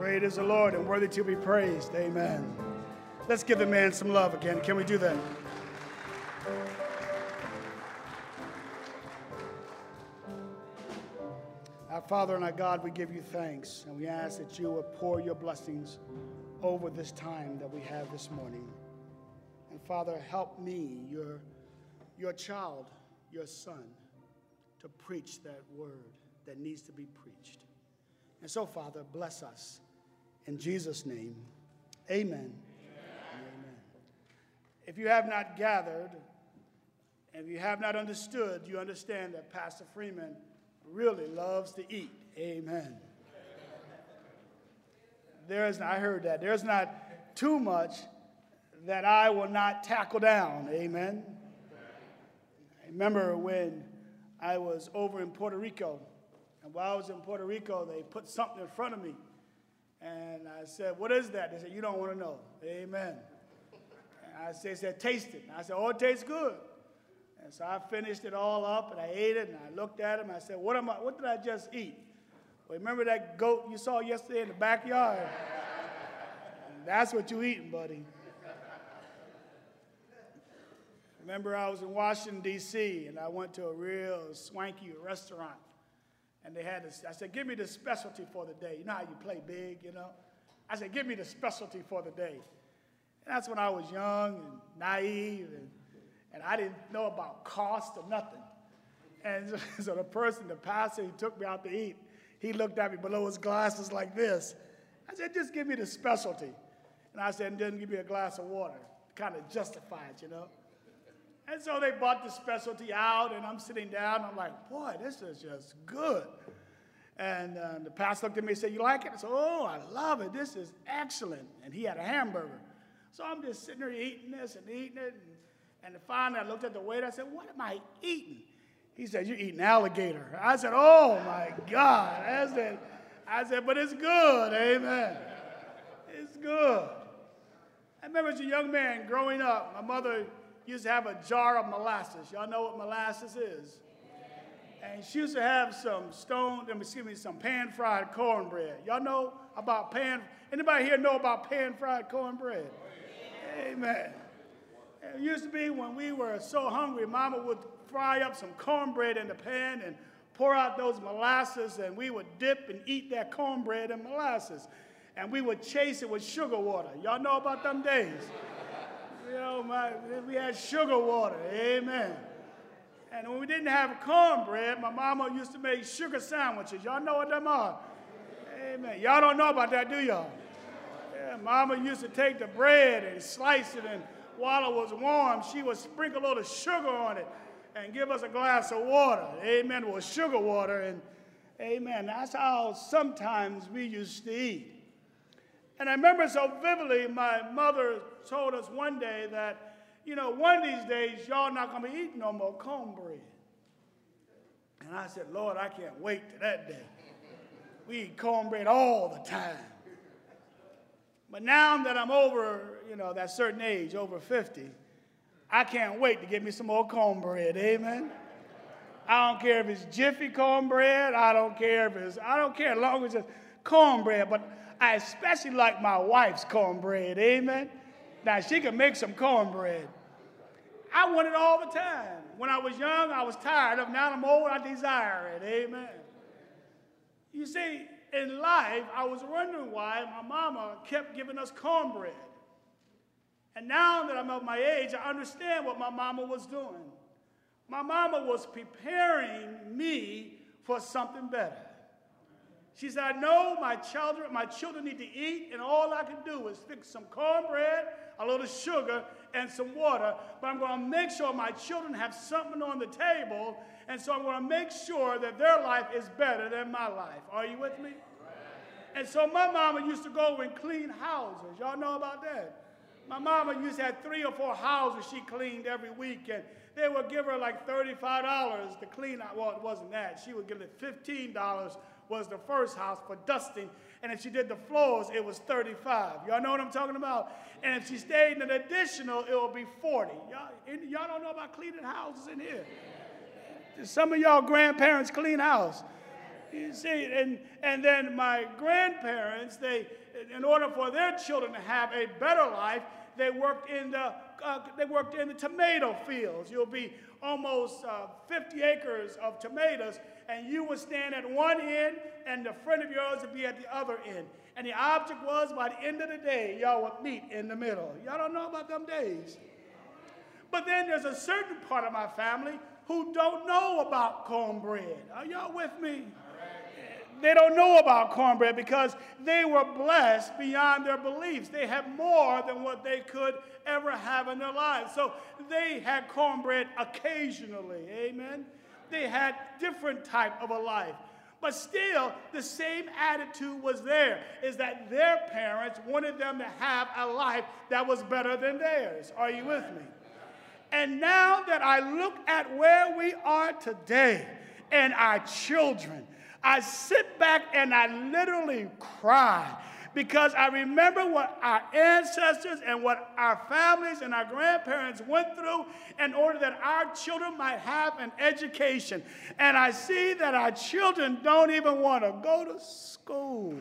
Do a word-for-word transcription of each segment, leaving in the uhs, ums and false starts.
Great is the Lord and worthy to be praised. Amen. Let's give the man some love again. Can we do that? Our Father and our God, we give you thanks, and we ask that you would pour your blessings over this time that we have this morning. And Father, help me, your, your child, your son, to preach that word that needs to be preached. And so, Father, bless us. In Jesus' name, amen. Amen. Amen. If you have not gathered, and if you have not understood, you understand that Pastor Freeman really loves to eat. Amen. There is, I heard that. There's not too much that I will not tackle down. Amen. I remember when I was over in Puerto Rico, and while I was in Puerto Rico, they put something in front of me. And I said, what is that? They said, you don't want to know. Amen. And I said, said, taste it. And I said, oh, it tastes good. And so I finished it all up, and I ate it, and I looked at him. I said, what am I? What did I just eat? Well, remember that goat you saw yesterday in the backyard? That's what you eating, buddy. Remember, I was in Washington, D C, and I went to a real swanky restaurant. And they had this, I said, give me the specialty for the day. You know how you play big, you know? I said, give me the specialty for the day. And that's when I was young and naive, and, and I didn't know about cost or nothing. And so, so the person, the pastor, he took me out to eat. He looked at me below his glasses like this. I said, just give me the specialty. And I said, and then give me a glass of water. Kind of justify it, you know? And so they brought the specialty out, and I'm sitting down. I'm like, boy, this is just good. And uh, the pastor looked at me and said, you like it? I said, oh, I love it. This is excellent. And he had a hamburger. So I'm just sitting there eating this and eating it. And, and finally, I looked at the waiter. I said, what am I eating? He said, you're eating alligator. I said, oh, my God. I said, I said, but it's good. Amen. It's good. I remember as a young man growing up, my mother used to have a jar of molasses. Y'all know what molasses is? And she used to have some stone, excuse me, some pan-fried cornbread. Y'all know about pan, anybody here know about pan-fried cornbread? Amen. It used to be when we were so hungry, Mama would fry up some cornbread in the pan and pour out those molasses, and we would dip and eat that cornbread and molasses. And we would chase it with sugar water. Y'all know about them days? You know, my, we had sugar water, amen. And when we didn't have cornbread, my mama used to make sugar sandwiches. Y'all know what them are? Amen. Y'all don't know about that, do y'all? Yeah, mama used to take the bread and slice it, and while it was warm, she would sprinkle a little sugar on it and give us a glass of water, amen, with sugar water. And amen, that's how sometimes we used to eat. And I remember so vividly, my mother told us one day that, you know, one of these days, y'all not going to be eating no more cornbread. And I said, Lord, I can't wait to that day. We eat cornbread all the time. But now that I'm over, you know, that certain age, over fifty, I can't wait to get me some more cornbread, amen? I don't care if it's Jiffy cornbread. I don't care if it's, I don't care as long as it's cornbread, but I especially like my wife's cornbread, amen? Now, she can make some cornbread. I want it all the time. When I was young, I was tired of it. Now I'm old, I desire it, amen? You see, in life, I was wondering why my mama kept giving us cornbread. And now that I'm of my age, I understand what my mama was doing. My mama was preparing me for something better. She said, I know my children, my children need to eat, and all I can do is fix some cornbread, a little sugar, and some water, but I'm going to make sure my children have something on the table, and so I'm going to make sure that their life is better than my life. Are you with me? And so my mama used to go and clean houses. Y'all know about that? My mama used to have three or four houses she cleaned every week, and they would give her like thirty-five dollars to clean out. Well, it wasn't that. She would give it fifteen dollars was the first house for dusting, and if she did the floors, it was thirty-five. Y'all know what I'm talking about? And if she stayed in an additional, it would be forty. Y'all, y'all don't know about cleaning houses in here. Some of y'all grandparents clean house. You see, and, and then my grandparents, they, in order for their children to have a better life, they worked in the, uh, they worked in the tomato fields. You'll be almost uh, fifty acres of tomatoes, and you would stand at one end, and the friend of yours would be at the other end. And the object was, by the end of the day, y'all would meet in the middle. Y'all don't know about them days. But then there's a certain part of my family who don't know about cornbread. Are y'all with me? They don't know about cornbread because they were blessed beyond their beliefs. They had more than what they could ever have in their lives. So they had cornbread occasionally, amen? They had different type of a life. But still, the same attitude was there, is that their parents wanted them to have a life that was better than theirs. Are you with me? And now that I look at where we are today and our children, I sit back and I literally cry because I remember what our ancestors and what our families and our grandparents went through in order that our children might have an education. And I see that our children don't even want to go to school.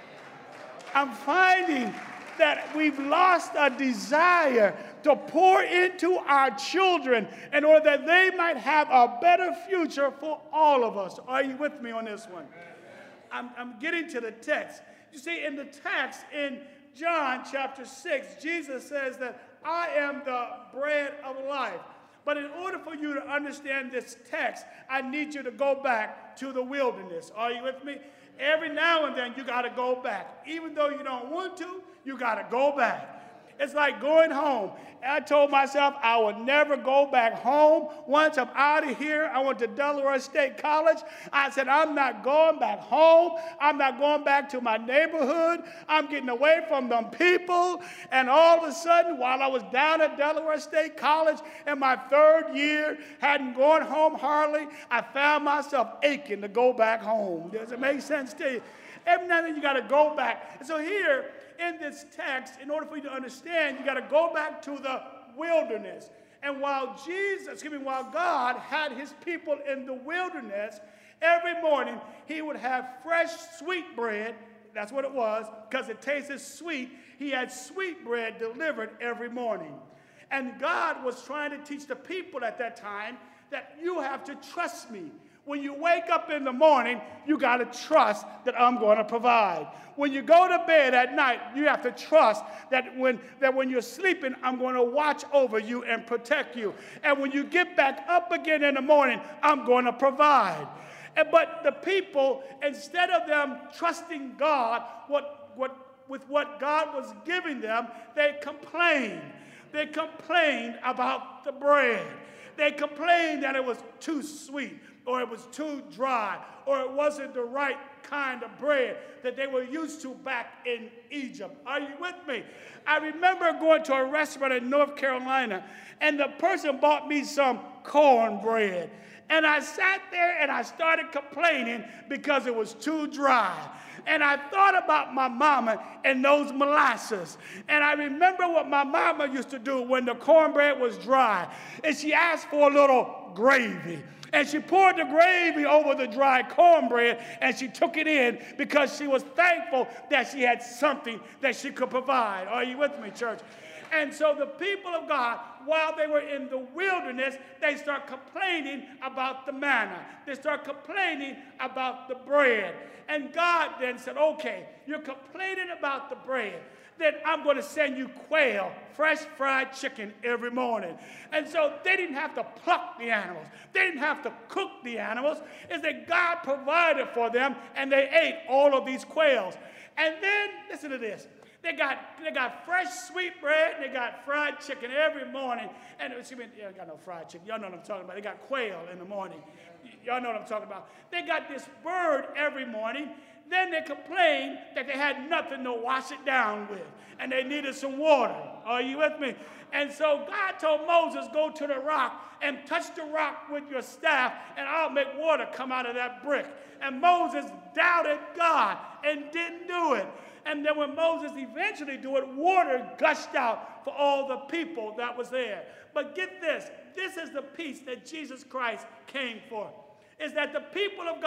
I'm finding that we've lost a desire to pour into our children in order that they might have a better future for all of us. Are you with me on this one? I'm, I'm getting to the text. You see, in the text in John chapter six, Jesus says that I am the bread of life. But in order for you to understand this text, I need you to go back to the wilderness. Are you with me? Every now and then, you got to go back. Even though you don't want to, you got to go back. It's like going home. I told myself I would never go back home. Once I'm out of here, I went to Delaware State College. I said, I'm not going back home. I'm not going back to my neighborhood. I'm getting away from them people. And all of a sudden, while I was down at Delaware State College in my third year, hadn't gone home hardly, I found myself aching to go back home. Does it make sense to you? Every now and then, you got to go back. And so here, in this text, in order for you to understand, you got to go back to the wilderness. And while Jesus, excuse me, while God had his people in the wilderness, every morning he would have fresh sweet bread. That's what it was, because it tasted sweet. He had sweet bread delivered every morning. And God was trying to teach the people at that time that you have to trust me. When you wake up in the morning, you got to trust that I'm going to provide. When you go to bed at night, you have to trust that when, that when you're sleeping, I'm going to watch over you and protect you. And when you get back up again in the morning, I'm going to provide. And, but the people, instead of them trusting God what, what, with what God was giving them, they complained. They complained about the bread. They complained that it was too sweet, or it was too dry, or it wasn't the right kind of bread that they were used to back in Egypt. Are you with me? I remember going to a restaurant in North Carolina, and the person bought me some cornbread. And I sat there and I started complaining because it was too dry. And I thought about my mama and those molasses. And I remember what my mama used to do when the cornbread was dry. And she asked for a little gravy. And she poured the gravy over the dry cornbread, and she took it in because she was thankful that she had something that she could provide. Are you with me, church? And so the people of God, while they were in the wilderness, they start complaining about the manna. They start complaining about the bread. And God then said, okay, you're complaining about the bread. Then I'm going to send you quail, fresh fried chicken every morning. And so they didn't have to pluck the animals. They didn't have to cook the animals. It's that God provided for them, and they ate all of these quails. And then, listen to this. They got, they got fresh sweet bread, and they got fried chicken every morning. And excuse me, yeah, I got no fried chicken. Y'all know what I'm talking about. They got quail in the morning. Y'all know what I'm talking about. They got this bird every morning. Then they complained that they had nothing to wash it down with, and they needed some water. Are you with me? And so God told Moses, go to the rock and touch the rock with your staff, and I'll make water come out of that brick. And Moses doubted God and didn't do it. And then when Moses eventually did it, water gushed out for all the people that was there. But get this, this is the peace that Jesus Christ came for. Is that the people of God,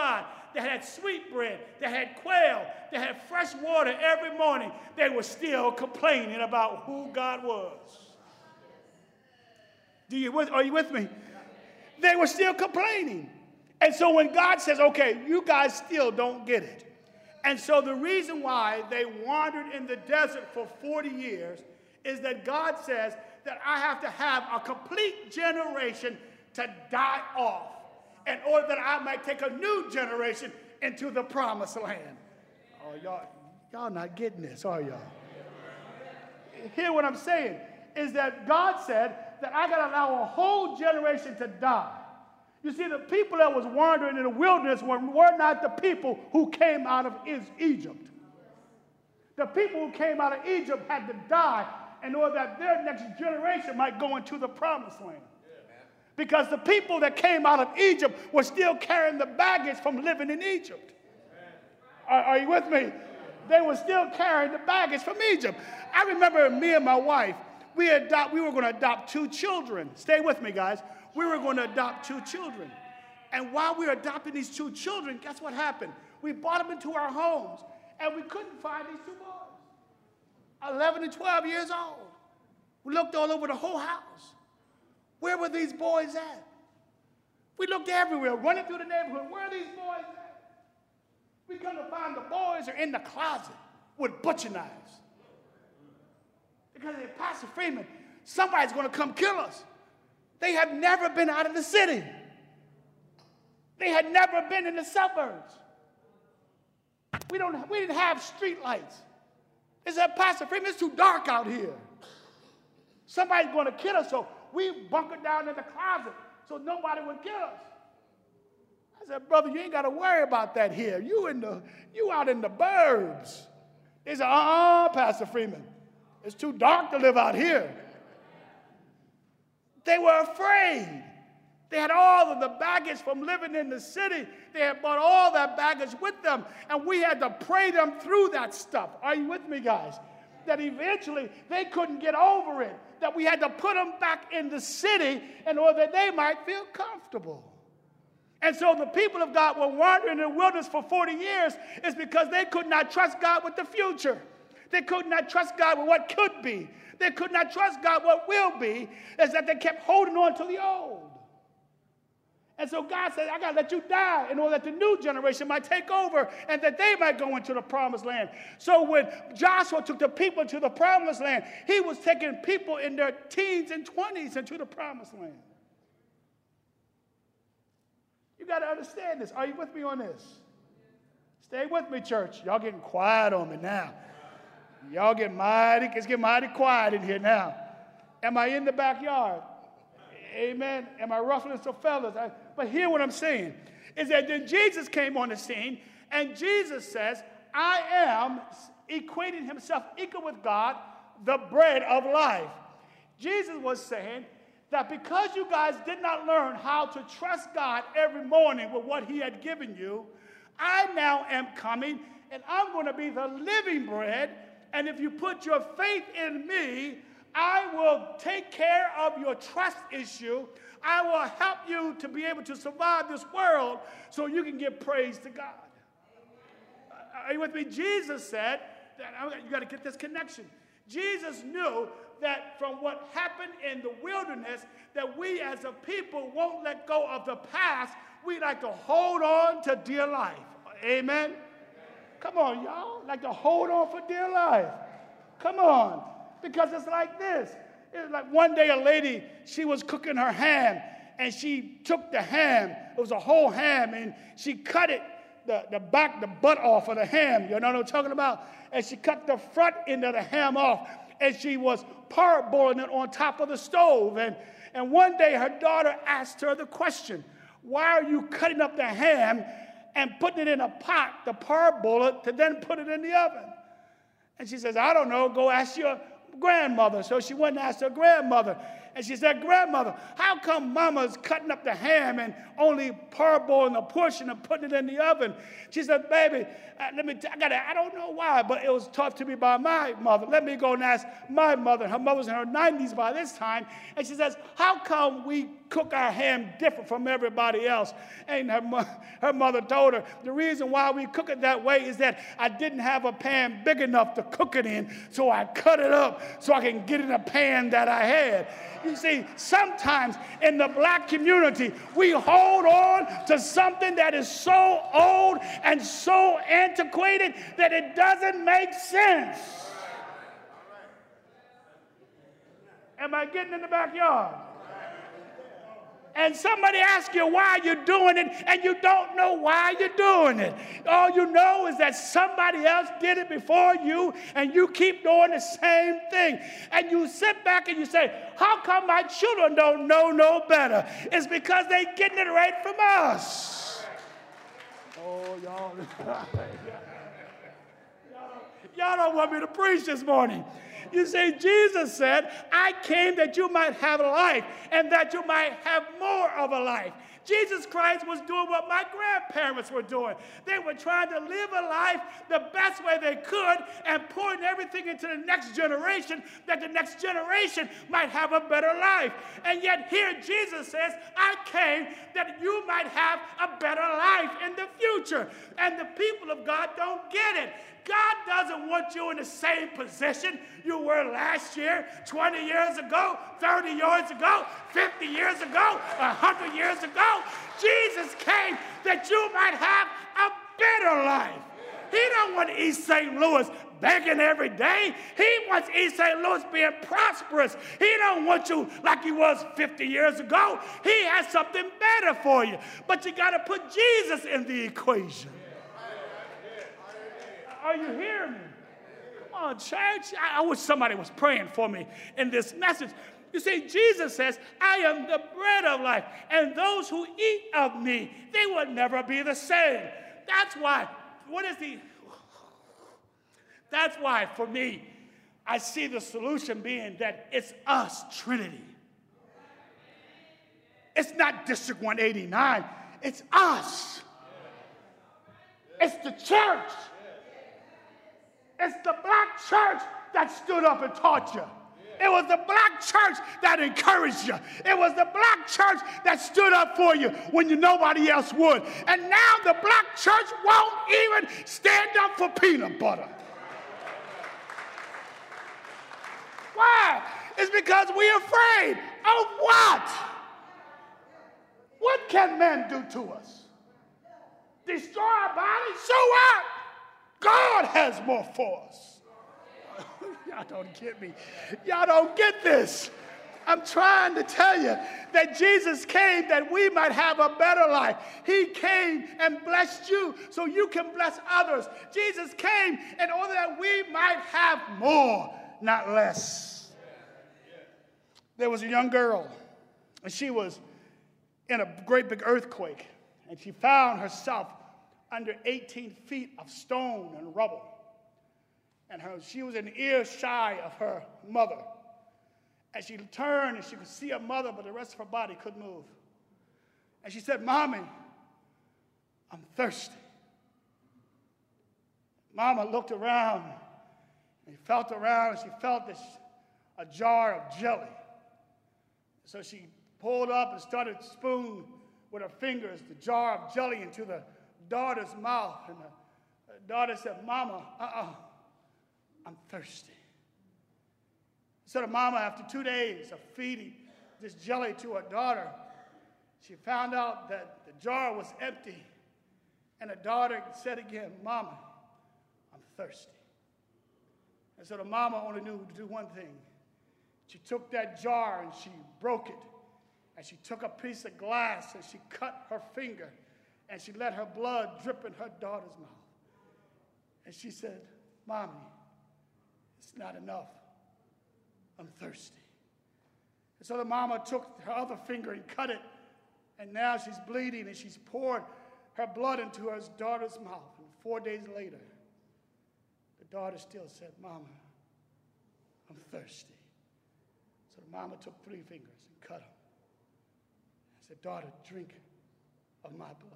that had sweet bread, that had quail, that had fresh water every morning, they were still complaining about who God was. Do you, are you with me? They were still complaining. And so when God says, okay, you guys still don't get it. And so the reason why they wandered in the desert for forty years is that God says that I have to have a complete generation to die off in order that I might take a new generation into the promised land. Oh, y'all, y'all not getting this, are y'all? Hear what I'm saying is that God said that I got to allow a whole generation to die. You see, the people that was wandering in the wilderness were, were not the people who came out of Egypt. The people who came out of Egypt had to die in order that their next generation might go into the promised land. Because the people that came out of Egypt were still carrying the baggage from living in Egypt. Are, are you with me? They were still carrying the baggage from Egypt. I remember me and my wife, we, adopt, we were going to adopt two children. Stay with me, guys. We were going to adopt two children. And while we were adopting these two children, guess what happened? We brought them into our homes, and we couldn't find these two boys. eleven and twelve years old. We looked all over the whole house. Where were these boys at? We looked everywhere, running through the neighborhood. Where are these boys at? We come to find the boys are in the closet with butcher knives. Because they Pastor Freeman, somebody's going to come kill us. They had never been out of the city. They had never been in the suburbs. We, don't, we didn't have street lights. They said, Pastor Freeman, it's too dark out here. Somebody's going to kill us, so we bunkered down in the closet so nobody would kill us. I said, brother, you ain't got to worry about that here. You, in the, you out in the burbs. They said, uh-uh, Pastor Freeman. It's too dark to live out here. They were afraid. They had all of the baggage from living in the city. They had brought all that baggage with them, and we had to pray them through that stuff. Are you with me, guys? That eventually they couldn't get over it, that we had to put them back in the city in order that they might feel comfortable. And so the people of God were wandering in the wilderness for forty years is because they could not trust God with the future. They could not trust God with what could be. They could not trust God what will be, is that they kept holding on to the old. And so God said, I got to let you die in order that the new generation might take over and that they might go into the promised land. So when Joshua took the people to the promised land, he was taking people in their teens and twenties into the promised land. You got to understand this. Are you with me on this? Stay with me, church. Y'all getting quiet on me now. Y'all get mighty, it's getting mighty quiet in here now. Am I in the backyard? Amen. Am I ruffling some feathers? I, but hear what I'm saying, is that then Jesus came on the scene, and Jesus says, I am equating himself equal with God, the bread of life. Jesus was saying that because you guys did not learn how to trust God every morning with what he had given you, I now am coming, and I'm going to be the living bread. And if you put your faith in me, I will take care of your trust issue. I will help you to be able to survive this world so you can give praise to God. Are you with me? Jesus said that you got to get this connection. Jesus knew that from what happened in the wilderness, that we as a people won't let go of the past. We like to hold on to dear life. Amen? Come on, y'all. Like to hold on for dear life. Come on. Because it's like this. It's like one day a lady, she was cooking her ham, and she took the ham. It was a whole ham, and she cut it, the, the back, the butt off of the ham. You know what I'm talking about? And she cut the front end of the ham off, and she was parboiling it on top of the stove. And, and one day her daughter asked her the question, why are you cutting up the ham and putting it in a pot to parboil it to then put it in the oven? And she says, I don't know, go ask your grandmother. So she went and asked her grandmother. And she said, grandmother, how come mama's cutting up the ham and only parboiling a portion and putting it in the oven? She said, baby, uh, let me, t- I, gotta, I don't know why, but it was taught to me by my mother. Let me go and ask my mother. Her mother's in her nineties by this time. And she says, how come we cook our ham different from everybody else. And her, mo- her mother told her, the reason why we cook it that way is that I didn't have a pan big enough to cook it in, so I cut it up so I can get in a pan that I had. You see, sometimes in the black community, we hold on to something that is so old and so antiquated that it doesn't make sense. Am I getting in the backyard? And somebody asks you why you're doing it, and you don't know why you're doing it. All you know is that somebody else did it before you, and you keep doing the same thing. And you sit back and you say, how come my children don't know no better? It's because they're getting it right from us. Oh, y'all. Y'all don't want me to preach this morning. You see, Jesus said, I came that you might have life and that you might have more of a life. Jesus Christ was doing what my grandparents were doing. They were trying to live a life the best way they could and pouring everything into the next generation that the next generation might have a better life. And yet here Jesus says, I came that you might have a better life in the future. And the people of God don't get it. God doesn't want you in the same position you were last year, twenty years ago, thirty years ago, fifty years ago, one hundred years ago. Jesus came that you might have a better life. He don't want East Saint Louis begging every day. He wants East Saint Louis being prosperous. He don't want you like he was fifty years ago. He has something better for you. But you got to put Jesus in the equation. Are you hearing me? Come on, church. I, I wish somebody was praying for me in this message. You see, Jesus says, I am the bread of life, and those who eat of me, they will never be the same. That's why, what is the, that's why for me, I see the solution being that it's us, Trinity. It's not District one eighty-nine, it's us. It's the church. It's the black church that stood up and taught you. It was the black church that encouraged you. It was the black church that stood up for you when you, nobody else would. And now the black church won't even stand up for peanut butter. Why? It's because we're afraid of what? What can men do to us? Destroy our bodies? So what? God has more for us. Y'all don't get me. Y'all don't get this. I'm trying to tell you that Jesus came that we might have a better life. He came and blessed you so you can bless others. Jesus came in order that we might have more, not less. There was a young girl, and she was in a great big earthquake, and she found herself under eighteen feet of stone and rubble. And her, she was an ear shy of her mother. And she turned and she could see her mother, but the rest of her body couldn't move. And she said, Mommy, I'm thirsty. Mama looked around and felt around, and she felt this, a jar of jelly. So she pulled up and started to spoon with her fingers the jar of jelly into the daughter's mouth. And the daughter said, Mama, uh-uh, I'm thirsty. So the mama, after two days of feeding this jelly to her daughter, she found out that the jar was empty. And the daughter said again, Mama, I'm thirsty. And so the mama only knew to do one thing. She took that jar and she broke it. And she took a piece of glass and she cut her finger. And she let her blood drip in her daughter's mouth. And she said, Mommy, it's not enough. I'm thirsty. And so the mama took her other finger and cut it. And now she's bleeding and she's poured her blood into her daughter's mouth. And four days later, the daughter still said, Mama, I'm thirsty. So the mama took three fingers and cut them. I said, daughter, drink of my blood.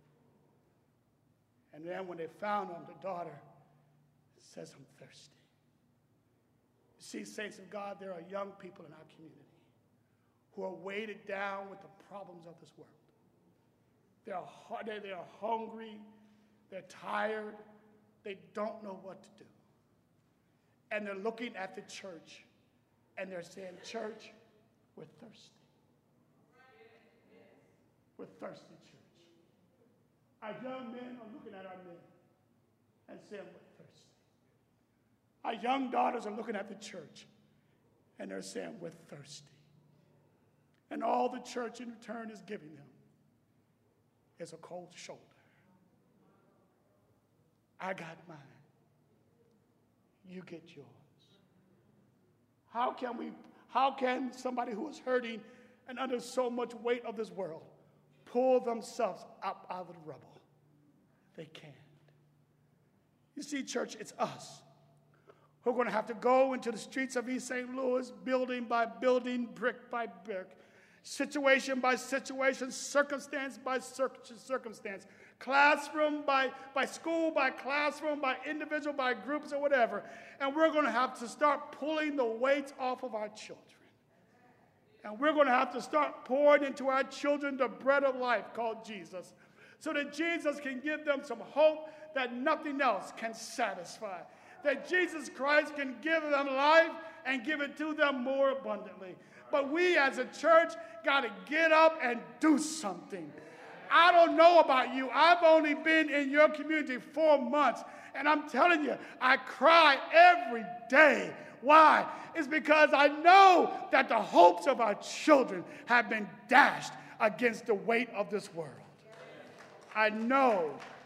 And then when they found him, the daughter says, I'm thirsty. You see, saints of God, there are young people in our community who are weighted down with the problems of this world. They're, they're, they're hungry, they're tired, they don't know what to do. And they're looking at the church and they're saying, church, we're thirsty. We're thirsty, church. Our young men are looking at our men and saying, we're thirsty. Our young daughters are looking at the church and they're saying, we're thirsty. And all the church in return is giving them is a cold shoulder. I got mine. You get yours. How can we, how can somebody who is hurting and under so much weight of this world pull themselves up out of the rubble? They can't. You see, church, it's us who are going to have to go into the streets of East Saint Louis, building by building, brick by brick, situation by situation, circumstance by circumstance, classroom by, by school, by classroom, by individual, by groups, or whatever. And we're going to have to start pulling the weights off of our children. And we're going to have to start pouring into our children the bread of life called Jesus, so that Jesus can give them some hope that nothing else can satisfy. That Jesus Christ can give them life and give it to them more abundantly. But we as a church got to get up and do something. I don't know about you. I've only been in your community four months. And I'm telling you, I cry every day. Why? It's because I know that the hopes of our children have been dashed against the weight of this world. I know